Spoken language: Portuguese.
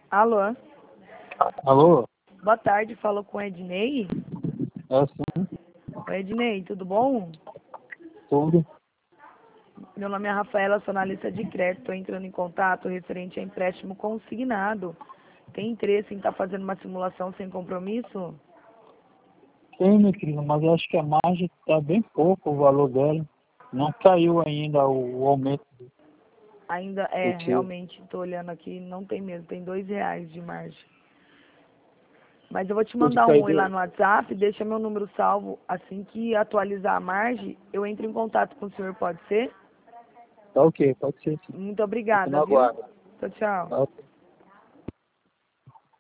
Alô? Alô? Boa tarde, falo com o Ednei. É sim, Oi, Ednei, tudo bom? tudo. Meu nome é Rafaela, sou analista de crédito. Estou entrando em contato referente a empréstimo consignado. Tem interesse em estar fazendo uma simulação sem compromisso? Tem, meu filho, mas eu acho que a margem está bem pouco o valor dela. Não caiu ainda o aumento Ainda do tiro. realmente, estou olhando aqui, não tem mesmo, tem R$ 2 de margem. Mas eu vou te Pode mandar um cair oi lá no do... WhatsApp, deixa meu número salvo. Assim que atualizar a margem, eu entro em contato com o senhor, pode ser? Tá ok, pode ser sim. Muito Fico no obrigada, viu? aguardo. Tchau, tchau. Tá ok.